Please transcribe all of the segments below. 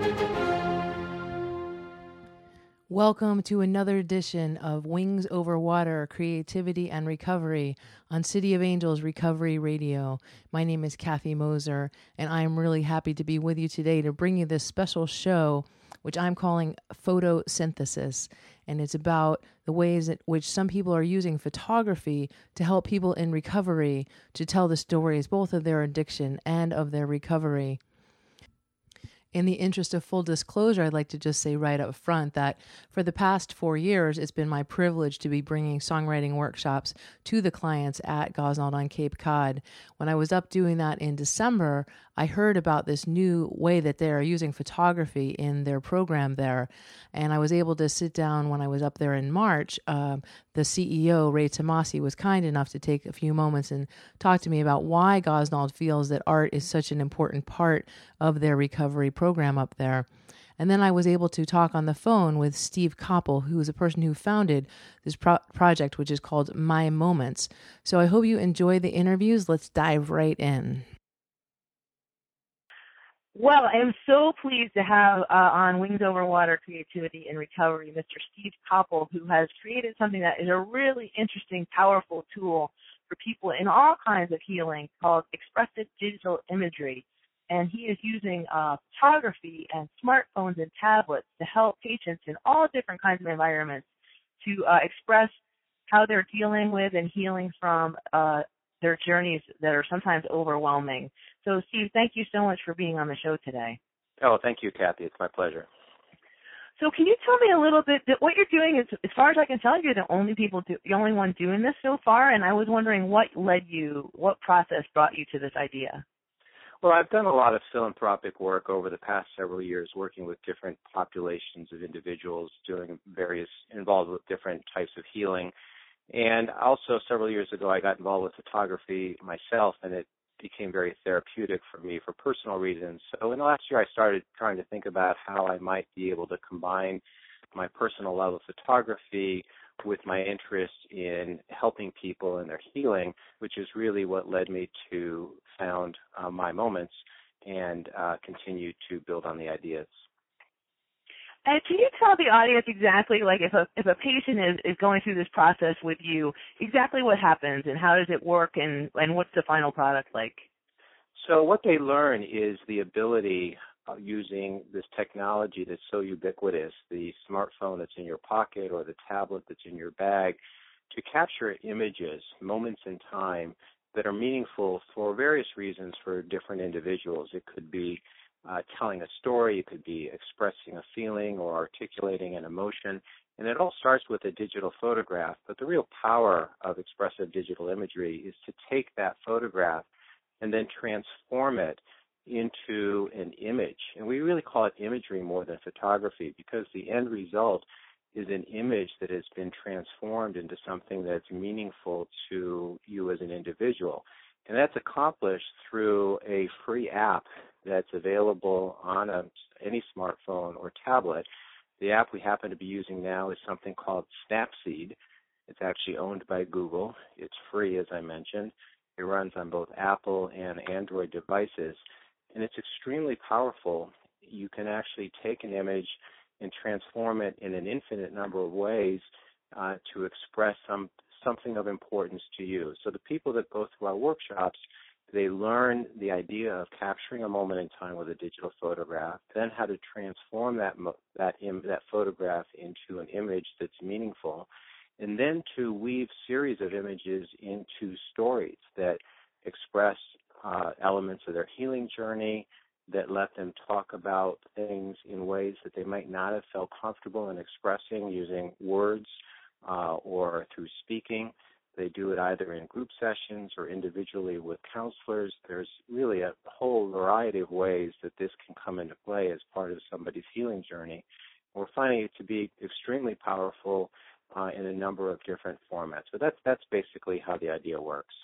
Welcome to another edition of Wings Over Water, Creativity and Recovery on City of Angels Recovery Radio. My name is Kathy Moser, and I am really happy to be with you today to bring you this special show, which I'm calling Photosynthesis. And it's about the ways in which some people are using photography to help people in recovery to tell the stories, both of their addiction and of their recovery. In the interest of full disclosure, I'd like to just say right up front that for the past 4 years, it's been my privilege to be bringing songwriting workshops to the clients at Gosnold on Cape Cod. When I was up doing that in December, I heard about this new way that they are using photography in their program there. And I was able to sit down when I was up there in March. The CEO, Ray Tomasi, was kind enough to take a few moments and talk to me about why Gosnold feels that art is such an important part of their recovery program up there. And then I was able to talk on the phone with Steve Koppel, who is a person who founded this project, which is called My Moments. So I hope you enjoy the interviews. Let's dive right in. Well, I am so pleased to have on Wings Over Water, Creativity and Recovery, Mr. Steve Koppel, who has created something that is a really interesting, powerful tool for people in all kinds of healing called expressive digital imagery. And he is using photography and smartphones and tablets to help patients in all different kinds of environments to express how they're dealing with and healing from their journeys that are sometimes overwhelming. So, Steve, thank you so much for being on the show today. Oh, thank you, Kathy. It's my pleasure. So can you tell me a little bit, what you're doing is, as far as I can tell, you're the only one doing this so far, and I was wondering what process brought you to this idea? Well, I've done a lot of philanthropic work over the past several years, working with different populations of individuals, involved with different types of healing. And also several years ago, I got involved with photography myself, and it became very therapeutic for me for personal reasons. So in the last year, I started trying to think about how I might be able to combine my personal love of photography with my interest in helping people in their healing, which is really what led me to found My Moments and continue to build on the ideas. And can you tell the audience exactly, like if a patient is going through this process with you, exactly what happens and how does it work and what's the final product like? So what they learn is the ability of using this technology that's so ubiquitous, the smartphone that's in your pocket or the tablet that's in your bag, to capture images, moments in time that are meaningful for various reasons for different individuals. It could be telling a story, it could be expressing a feeling or articulating an emotion, and it all starts with a digital photograph. But the real power of expressive digital imagery is to take that photograph and then transform it into an image. And we really call it imagery more than photography because the end result is an image that has been transformed into something that's meaningful to you as an individual. And that's accomplished through a free app that's available on any smartphone or tablet. The app we happen to be using now is something called Snapseed. It's actually owned by Google. It's free, as I mentioned. It runs on both Apple and Android devices, and it's extremely powerful. You can actually take an image and transform it in an infinite number of ways to express something of importance to you. So the people that go through our workshops, they learn the idea of capturing a moment in time with a digital photograph, then how to transform that photograph into an image that's meaningful, and then to weave series of images into stories that express elements of their healing journey, that let them talk about things in ways that they might not have felt comfortable in expressing using words or through speaking. They do it either in group sessions or individually with counselors. There's really a whole variety of ways that this can come into play as part of somebody's healing journey. We're finding it to be extremely powerful in a number of different formats. So that's basically how the idea works.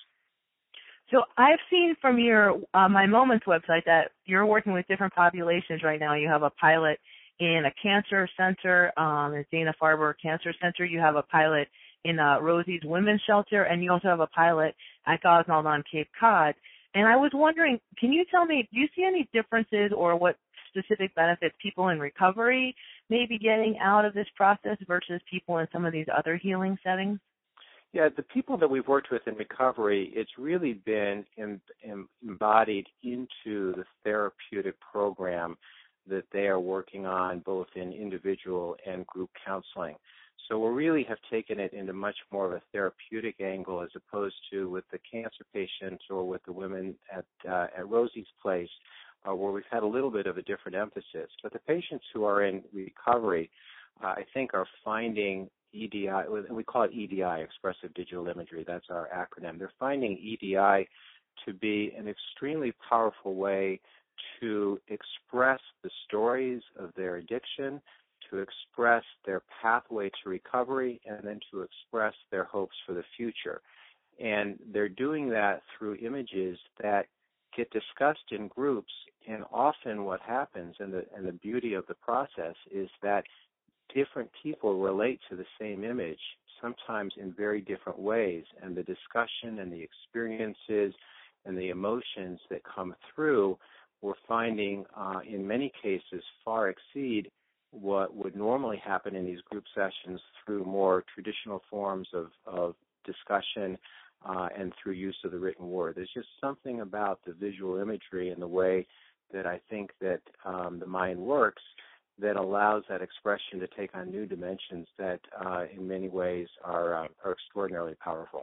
So I've seen from your My Moments website that you're working with different populations right now. You have a pilot in a cancer center, the Dana-Farber Cancer Center. You have a pilot in Rosie's Women's Shelter, and you also have a pilot at Gosnold on Cape Cod. And I was wondering, can you tell me, do you see any differences or what specific benefits people in recovery may be getting out of this process versus people in some of these other healing settings? Yeah, the people that we've worked with in recovery, it's really been embodied into the therapeutic program that they are working on, both in individual and group counseling. So we really have taken it into much more of a therapeutic angle as opposed to with the cancer patients or with the women at Rosie's Place, where we've had a little bit of a different emphasis. But the patients who are in recovery, I think, are finding EDI, we call it EDI, Expressive Digital Imagery, that's our acronym. They're finding EDI to be an extremely powerful way to express the stories of their addiction, to express their pathway to recovery, and then to express their hopes for the future. And they're doing that through images that get discussed in groups, and often what happens, and the beauty of the process, is that different people relate to the same image, sometimes in very different ways, and the discussion and the experiences and the emotions that come through, we're finding in many cases far exceed what would normally happen in these group sessions through more traditional forms of discussion and through use of the written word. There's just something about the visual imagery and the way that I think that the mind works that allows that expression to take on new dimensions that in many ways are extraordinarily powerful.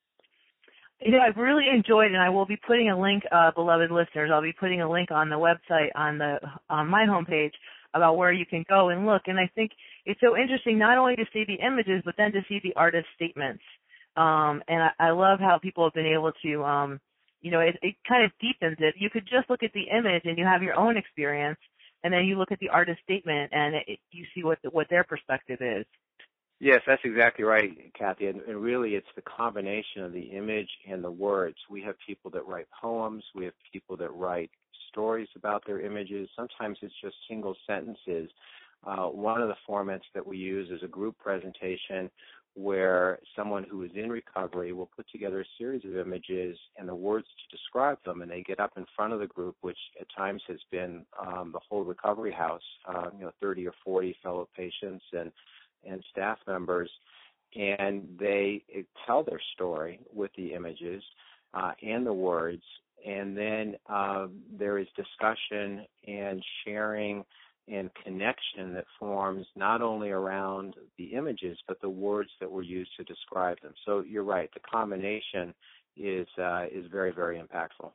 You know, I've really enjoyed, and I will be putting a link, beloved listeners, I'll be putting a link on the website, on my homepage, about where you can go and look. And I think it's so interesting not only to see the images, but then to see the artist's statements. And I love how people have been able to, you know, it kind of deepens it. You could just look at the image and you have your own experience, and then you look at the artist's statement and you see what their perspective is. Yes, that's exactly right, Kathy. And really, it's the combination of the image and the words. We have people that write poems. We have people that write stories about their images. Sometimes it's just single sentences. One of the formats that we use is a group presentation where someone who is in recovery will put together a series of images and the words to describe them, and they get up in front of the group, which at times has been the whole recovery house, 30 or 40 fellow patients and staff members, and they tell their story with the images and the words, and then there is discussion and sharing and connection that forms not only around the images but the words that were used to describe them. So you're right, the combination is very, very impactful.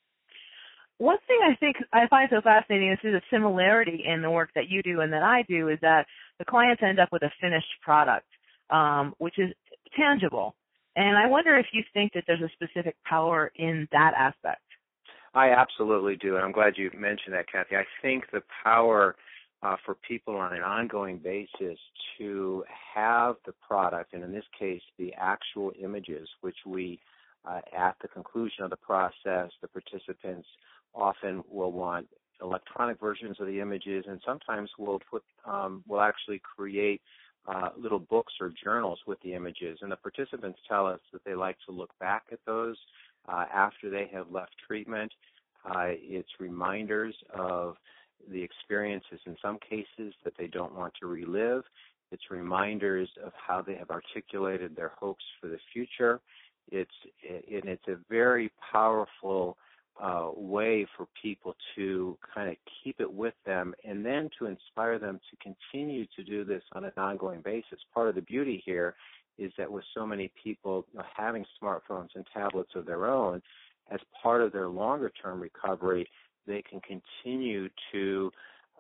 One thing I find so fascinating is the similarity in the work that you do and that I do is that the clients end up with a finished product, which is tangible. And I wonder if you think that there's a specific power in that aspect. I absolutely do, and I'm glad you mentioned that, Kathy. I think the power for people on an ongoing basis to have the product, and in this case, the actual images, which we, at the conclusion of the process, the participants often will want electronic versions of the images, and sometimes we'll actually create little books or journals with the images. And the participants tell us that they like to look back at those after they have left treatment. It's reminders of the experiences in some cases that they don't want to relive. It's reminders of how they have articulated their hopes for the future. It's a very powerful way for people to kind of keep it with them and then to inspire them to continue to do this on an ongoing basis. Part of the beauty here is that with so many people having smartphones and tablets of their own, as part of their longer-term recovery, they can continue to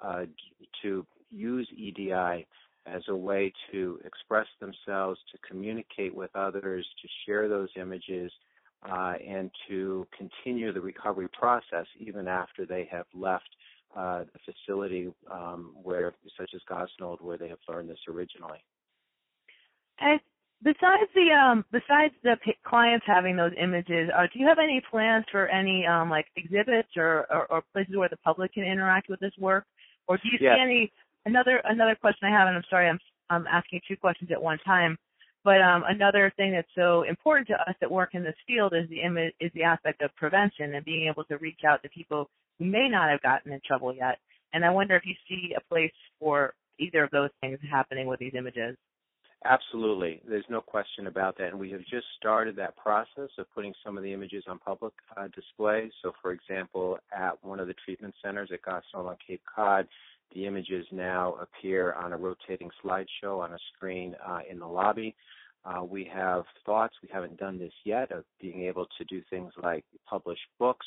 use EDI as a way to express themselves, to communicate with others, to share those images, and to continue the recovery process even after they have left the facility such as Gosnold, where they have learned this originally. And besides the clients having those images, do you have any plans for any like exhibits or places where the public can interact with this work? Or do you see any? Another question I have, and I'm sorry, I'm asking two questions at one time. But another thing that's so important to us that work in this field is the aspect of prevention and being able to reach out to people who may not have gotten in trouble yet And I wonder if you see a place for either of those things happening with these images. Absolutely. There's no question about that. And we have just started that process of putting some of the images on public display. So, for example, at one of the treatment centers at Gosnell on Cape Cod, the images now appear on a rotating slideshow on a screen in the lobby. We have thoughts, we haven't done this yet, of being able to do things like publish books,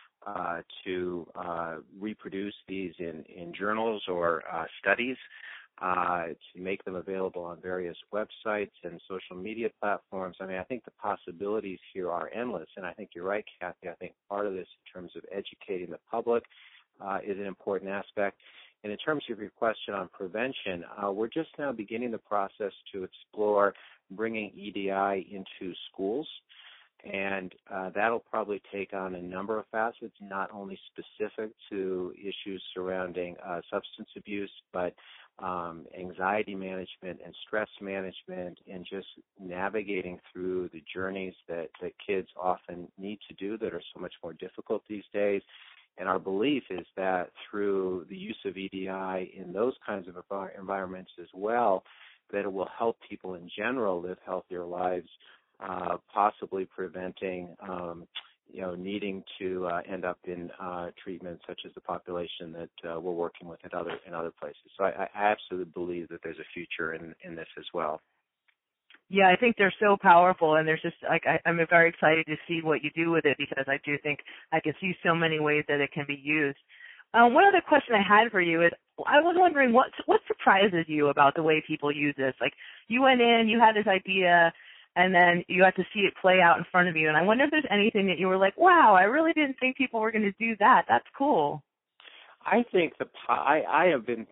to reproduce these in journals or studies, to make them available on various websites and social media platforms. I mean, I think the possibilities here are endless, and I think you're right, Kathy. I think part of this in terms of educating the public is an important aspect. And in terms of your question on prevention, we're just now beginning the process to explore bringing EDI into schools. And that'll probably take on a number of facets, not only specific to issues surrounding substance abuse, but anxiety management and stress management, and just navigating through the journeys that kids often need to do that are so much more difficult these days. And our belief is that through the use of EDI in those kinds of environments as well, that it will help people in general live healthier lives, possibly preventing, needing to end up in treatment such as the population that we're working with in other places. So I absolutely believe that there's a future in this as well. Yeah, I think they're so powerful, and there's just I'm very excited to see what you do with it, because I do think I can see so many ways that it can be used. One other question I had for you is, I was wondering what surprises you about the way people use this. Like, you went in, you had this idea, and then you got to see it play out in front of you. And I wonder if there's anything that you were like, wow, I really didn't think people were going to do that. That's cool. I think I have been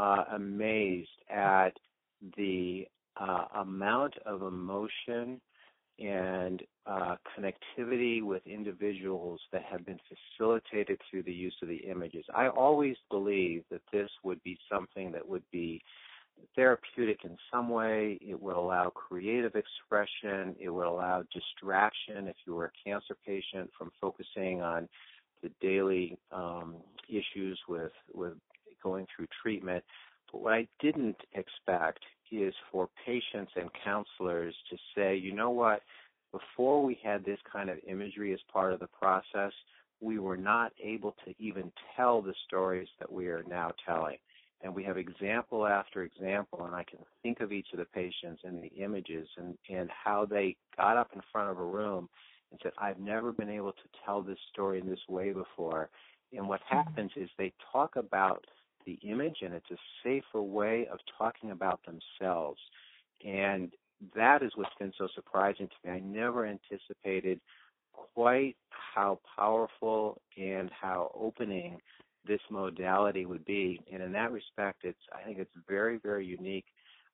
amazed at the amount of emotion and connectivity with individuals that have been facilitated through the use of the images. I always believed that this would be something that would be therapeutic in some way. It would allow creative expression. It would allow distraction if you were a cancer patient from focusing on the daily issues with going through treatment. But what I didn't expect is for patients and counselors to say, you know what, before we had this kind of imagery as part of the process, we were not able to even tell the stories that we are now telling. And we have example after example, and I can think of each of the patients and the images and how they got up in front of a room and said, I've never been able to tell this story in this way before. And what happens is they talk about the image, and it's a safer way of talking about themselves. And that is what's been so surprising to me. I never anticipated quite how powerful and how opening this modality would be. And in that respect, I think it's very, very unique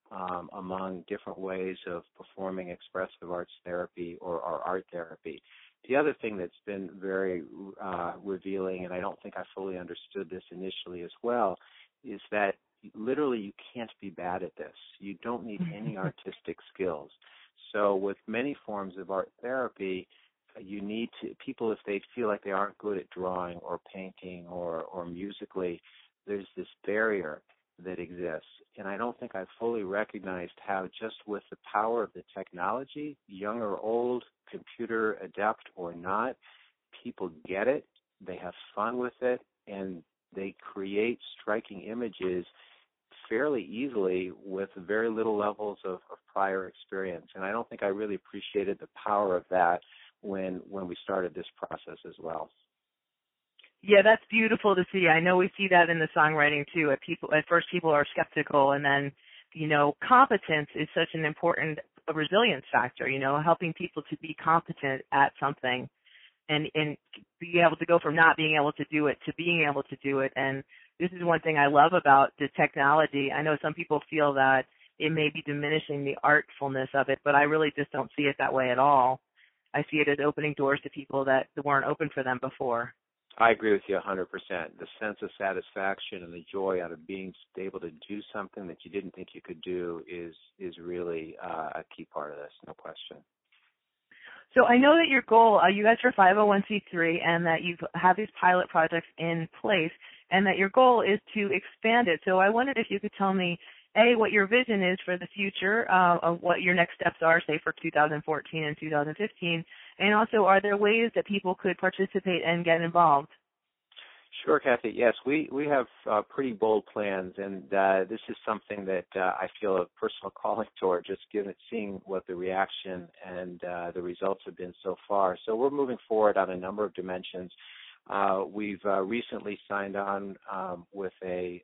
among different ways of performing expressive arts therapy or art therapy. The other thing that's been very revealing, and I don't think I fully understood this initially as well, is that literally you can't be bad at this. You don't need any artistic skills. So with many forms of art therapy, you need to, people, if they feel like they aren't good at drawing or painting or musically, there's this barrier that exists. And I don't think I fully recognized how just with the power of the technology, young or old, computer adept or not, people get it, they have fun with it, and they create striking images fairly easily with very little levels of prior experience. And I don't think I really appreciated the power of that when we started this process as well. Yeah, that's beautiful to see. I know we see that in the songwriting too. At first people are skeptical, and then, competence is such an important resilience factor, helping people to be competent at something and be able to go from not being able to do it to being able to do it. And this is one thing I love about the technology. I know some people feel that it may be diminishing the artfulness of it, but I really just don't see it that way at all. I see it as opening doors to people that weren't open for them before. I agree with you 100%. The sense of satisfaction and the joy out of being able to do something that you didn't think you could do is really a key part of this, no question. So I know that your goal, you guys are 501c3, and that you have these pilot projects in place, and that your goal is to expand it. So I wondered if you could tell me, A, what your vision is for the future, of what your next steps are, say, for 2014 and 2015, and also are there ways that people could participate and get involved? Sure, Kathy. Yes, we have pretty bold plans, and this is something that I feel a personal calling toward, just seeing what the reaction and the results have been so far. So we're moving forward on a number of dimensions. We've recently signed on with a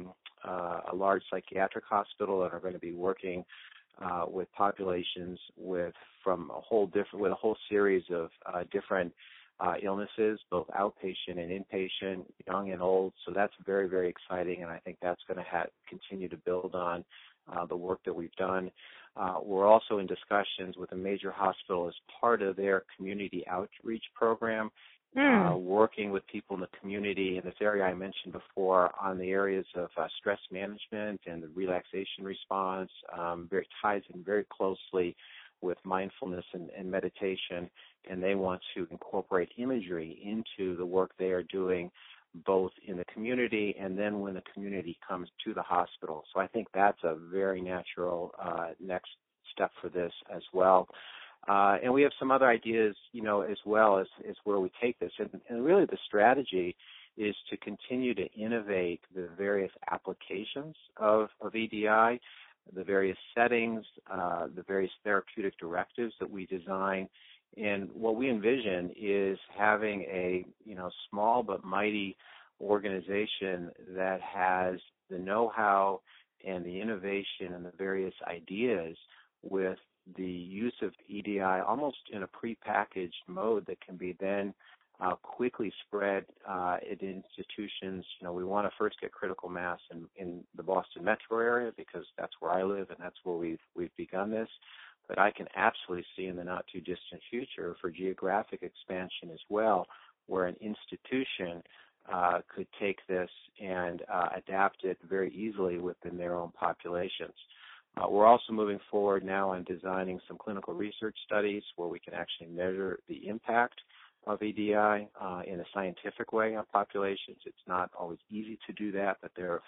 large psychiatric hospital and are going to be working with populations with a whole series of different illnesses, both outpatient and inpatient, young and old. So that's very, very exciting, and I think that's going to continue to build on the work that we've done. We're also in discussions with a major hospital as part of their community outreach program, working with people in the community in this area I mentioned before on the areas of stress management and the relaxation response, ties in very closely with mindfulness and meditation, and they want to incorporate imagery into the work they are doing both in the community and then when the community comes to the hospital. So I think that's a very natural next step for this as well. And we have some other ideas, as well as where we take this. And really the strategy is to continue to innovate the various applications of EDI, the various settings, the various therapeutic directives that we design. And what we envision is having a, small but mighty organization that has the know-how and the innovation and the various ideas with the use of EDI almost in a prepackaged mode that can be then quickly spread at institutions. We want to first get critical mass in the Boston metro area because that's where I live and that's where we've begun this. But I can absolutely see in the not too distant future for geographic expansion as well, where an institution could take this and adapt it very easily within their own populations. We're also moving forward now on designing some clinical research studies where we can actually measure the impact of EDI in a scientific way on populations. It's not always easy to do that, but there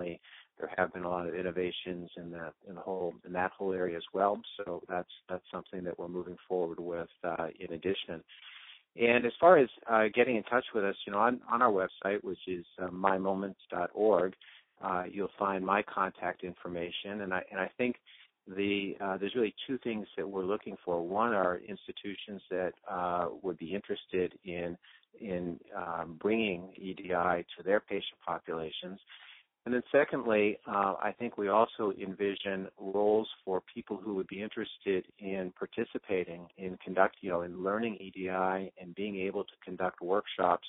have been a lot of innovations in that whole area as well. So that's something that we're moving forward with in addition. And as far as getting in touch with us, on our website, which is mymoments.org, you'll find my contact information. And I think there's really two things that we're looking for. One are institutions that would be interested in bringing EDI to their patient populations. And then secondly, I think we also envision roles for people who would be interested in participating in in learning EDI and being able to conduct workshops.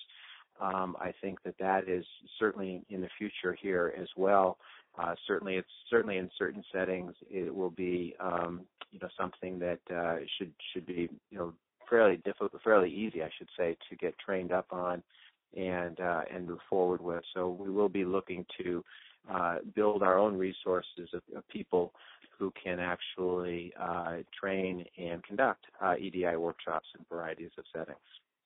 I think that is certainly in the future here as well. Certainly in certain settings it will be something that should be fairly difficult, fairly easy, I should say, to get trained up on and move forward with. So we will be looking to build our own resources of people who can actually train and conduct EDI workshops in varieties of settings.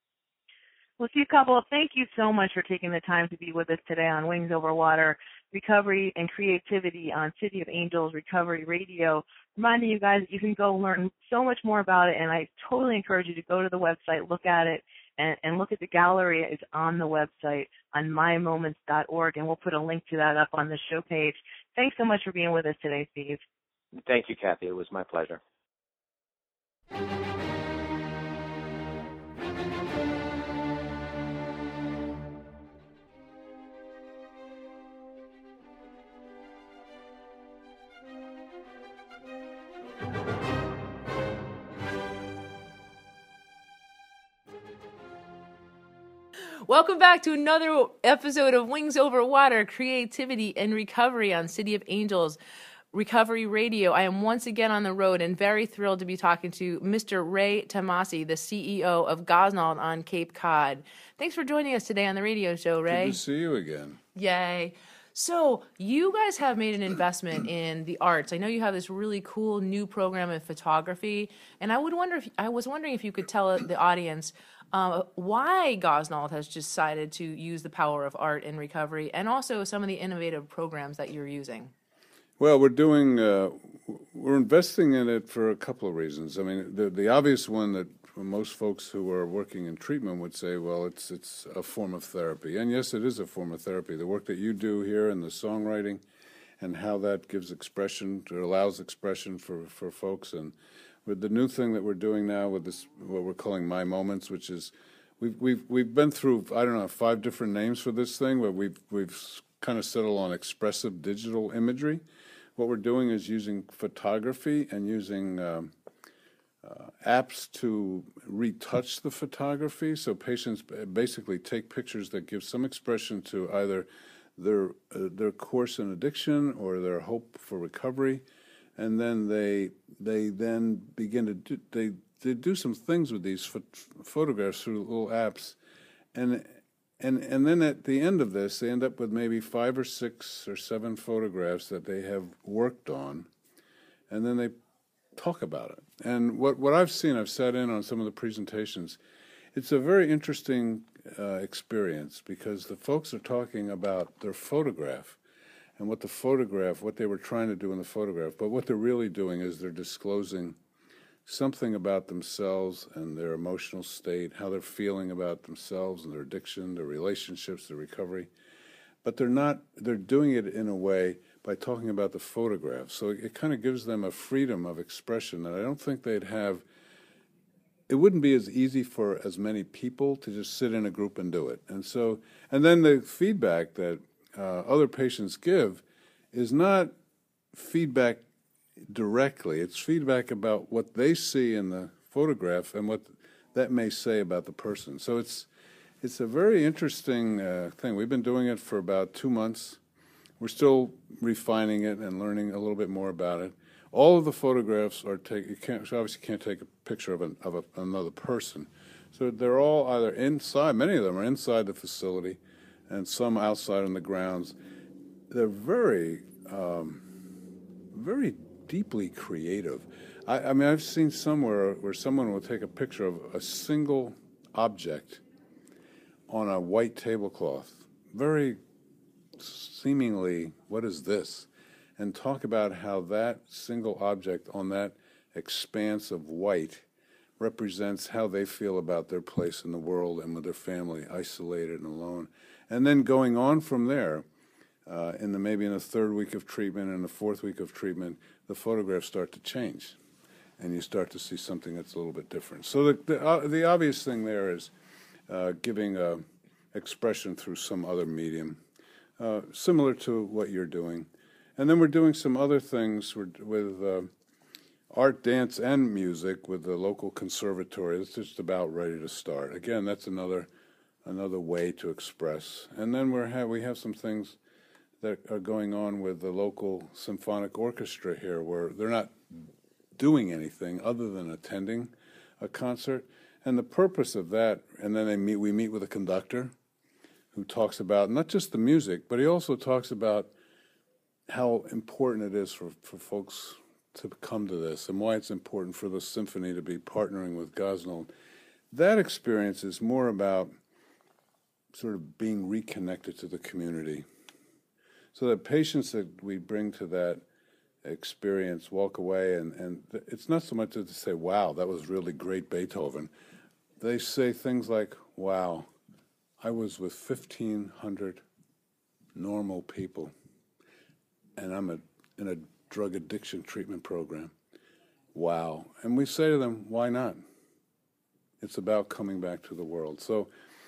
Well, Steve Koppel, thank you so much for taking the time to be with us today on Wings Over Water, Recovery and Creativity on City of Angels Recovery Radio. Reminding you guys that you can go learn so much more about it, and I totally encourage you to go to the website, look at it, and look at the gallery. It's on the website on mymoments.org, and we'll put a link to that up on the show page. Thanks so much for being with us today, Steve. Thank you, Kathy. It was my pleasure. Welcome back to another episode of Wings Over Water, Creativity and Recovery on City of Angels Recovery Radio. I am once again on the road and very thrilled to be talking to Mr. Ray Tomasi, the CEO of Gosnold on Cape Cod. Thanks for joining us today on the radio show, Ray. Good to see you again. Yay. So you guys have made an investment in the arts. I know you have this really cool new program in photography, and I was wondering if you could tell the audience why Gosnold has decided to use the power of art in recovery, and also some of the innovative programs that you're using. Well, we're investing in it for a couple of reasons. I mean, the obvious one that most folks who are working in treatment would say, well, it's a form of therapy. And yes, it is a form of therapy. The work that you do here in the songwriting and how that gives expression, or allows expression for folks. And with the new thing that we're doing now with this, what we're calling My Moments, which is, we've been through, I don't know, 5 different names for this thing, but we've kind of settled on expressive digital imagery. What we're doing is using photography and using apps to retouch the photography. So patients basically take pictures that give some expression to either their course in addiction or their hope for recovery, and then they then begin to they do some things with these photographs through little apps, and then at the end of this, they end up with maybe 5 or 6 or 7 photographs that they have worked on, and then they talk about it. And what I've seen, I've sat in on some of the presentations, it's a very interesting experience, because the folks are talking about their photograph and what they were trying to do in the photograph, but what they're really doing is they're disclosing something about themselves and their emotional state, how they're feeling about themselves and their addiction, their relationships, their recovery. But they're doing it in a way by talking about the photograph. So it kind of gives them a freedom of expression that I don't think they'd have. It wouldn't be as easy for as many people to just sit in a group and do it. And then the feedback that other patients give is not feedback directly. It's feedback about what they see in the photograph and what that may say about the person. So it's a very interesting thing. We've been doing it for about 2 months. We're still refining it and learning a little bit more about it. All of the photographs are you obviously can't take a picture of another person. So they're all either inside, many of them are inside the facility, and some outside on the grounds. They're very, very deeply creative. I mean, I've seen somewhere where someone will take a picture of a single object on a white tablecloth, very seemingly, what is this? And talk about how that single object on that expanse of white represents how they feel about their place in the world and with their family, isolated and alone. And then going on from there, maybe in the 3rd week of treatment and the 4th week of treatment, the photographs start to change, and you start to see something that's a little bit different. So the obvious thing there is giving expression through some other medium, similar to what you're doing. And then we're doing some other things with art, dance, and music with the local conservatory. It's just about ready to start. Again, that's another way to express. And then we have some things that are going on with the local symphonic orchestra here, where they're not doing anything other than attending a concert. And the purpose of that, and then we meet with a conductor who talks about not just the music, but he also talks about how important it is for folks to come to this and why it's important for the symphony to be partnering with Gosnold. That experience is more about sort of being reconnected to the community. So that patients that we bring to that experience walk away, and it's not so much to say, wow, that was really great Beethoven. They say things like, wow, I was with 1,500 normal people, and I'm in a drug addiction treatment program. Wow. And we say to them, why not? It's about coming back to the world. So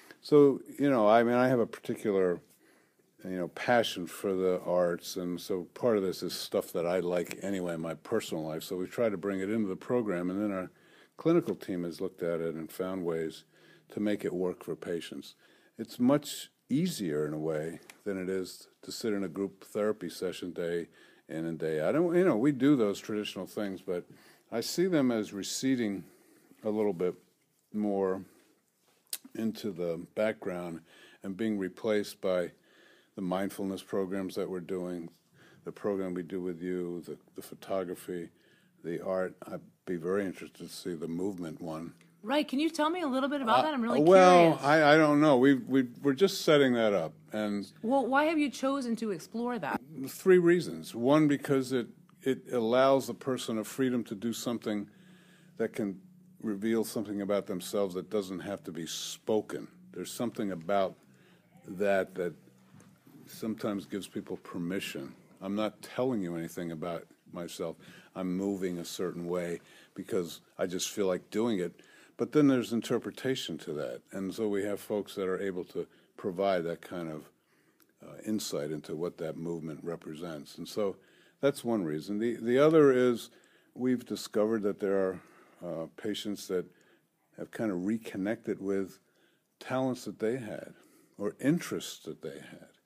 I have a particular passion for the arts, and so part of this is stuff that I like anyway in my personal life. So we try to bring it into the program, and then our clinical team has looked at it and found ways to make it work for patients. It's much easier in a way than it is to sit in a group therapy session day in and day out. We do those traditional things, but I see them as receding a little bit more into the background and being replaced by the mindfulness programs that we're doing, the program we do with you, the photography, the art. I'd be very interested to see the movement one. Right. Can you tell me a little bit about that? I'm really curious. Well, I don't know. We're just setting that up. And well, why have you chosen to explore that? 3 reasons. One, because it allows the person a freedom to do something that can reveal something about themselves that doesn't have to be spoken. There's something about that sometimes gives people permission. I'm not telling you anything about myself. I'm moving a certain way because I just feel like doing it. But then there's interpretation to that. And so we have folks that are able to provide that kind of insight into what that movement represents. And so that's one reason. The other is we've discovered that there are patients that have kind of reconnected with talents that they had or interests that they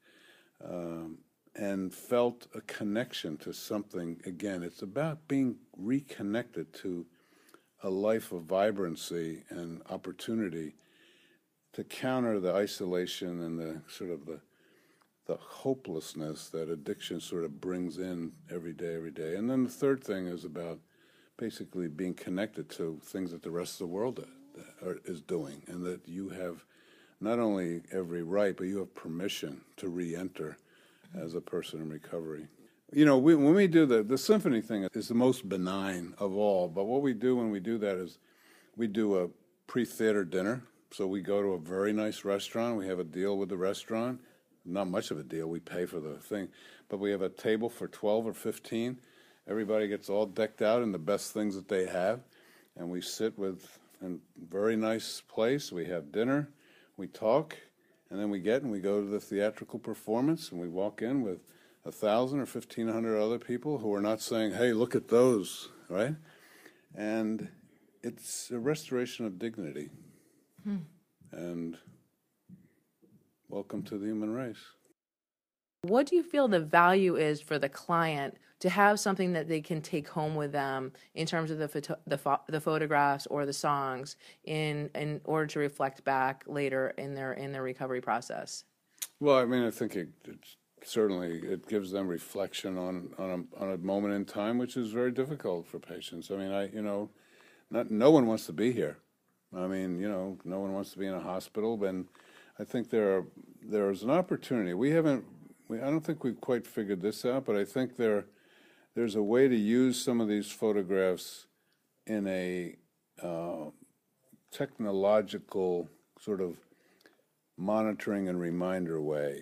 had and felt a connection to something. Again, it's about being reconnected to a life of vibrancy and opportunity to counter the isolation and the sort of the hopelessness that addiction sort of brings in every day. And then the third thing is about basically being connected to things that the rest of the world is doing, and that you have not only every right, but you have permission to re-enter as a person in recovery. You know, when we do the symphony thing is the most benign of all, but what we do when we do that is we do a pre-theater dinner. So we go to a very nice restaurant. We have a deal with the restaurant. Not much of a deal. We pay for the thing. But we have a table for 12 or 15. Everybody gets all decked out in the best things that they have. And we sit in a very nice place. We have dinner. We talk. And then we go to the theatrical performance. And we walk in with 1,000 or 1,500 other people who are not saying, hey, look at those, right? And it's a restoration of dignity. And welcome to the human race. What do you feel the value is for the client to have something that they can take home with them in terms of the photographs or the songs in order to reflect back later in their recovery process? Well, I mean, I think it gives them reflection on a moment in time, which is very difficult for patients. I mean, no one wants to be here. I mean, no one wants to be in a hospital, and I think there's an opportunity. I don't think we've quite figured this out, but I think there's a way to use some of these photographs in a technological sort of monitoring and reminder way.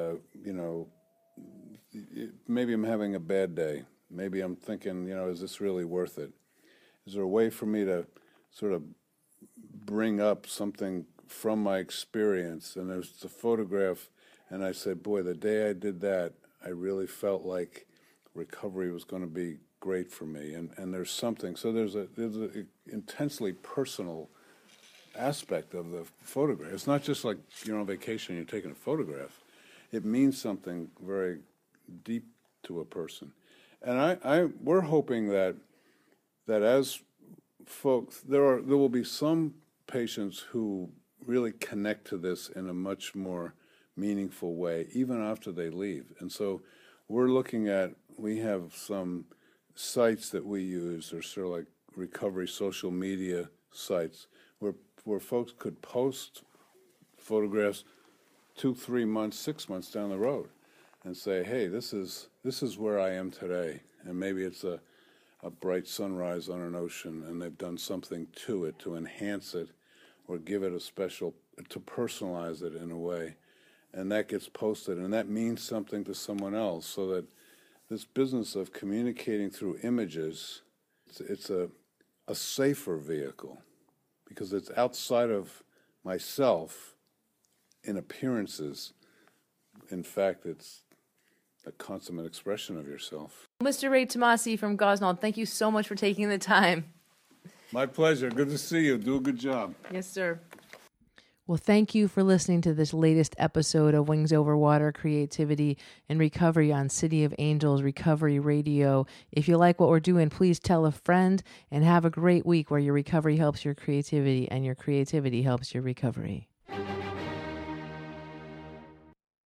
Maybe I'm having a bad day. Maybe I'm thinking, is this really worth it? Is there a way for me to sort of bring up something from my experience? And there's the photograph, and I said, boy, the day I did that, I really felt like recovery was going to be great for me. And there's something. So there's an intensely personal aspect of the photograph. It's not just like you're on vacation and you're taking a photograph. It means something very deep to a person. And we're hoping that as folks, there will be some patients who really connect to this in a much more meaningful way, even after they leave. And so we have some sites that we use, or sort of like recovery social media sites, where folks could post photographs 2, 3 months, 6 months down the road and say, hey, this is where I am today. And maybe it's a bright sunrise on an ocean, and they've done something to it to enhance it or give it to personalize it in a way. And that gets posted, and that means something to someone else, so that this business of communicating through images, it's a safer vehicle, because it's outside of myself in appearances. In fact, it's a consummate expression of yourself. Mr. Ray Tomasi from Gosnell, thank you so much for taking the time. My pleasure. Good to see you. Do a good job. Yes, sir. Well, thank you for listening to this latest episode of Wings Over Water Creativity and Recovery on City of Angels Recovery Radio. If you like what we're doing, please tell a friend, and have a great week where your recovery helps your creativity and your creativity helps your recovery.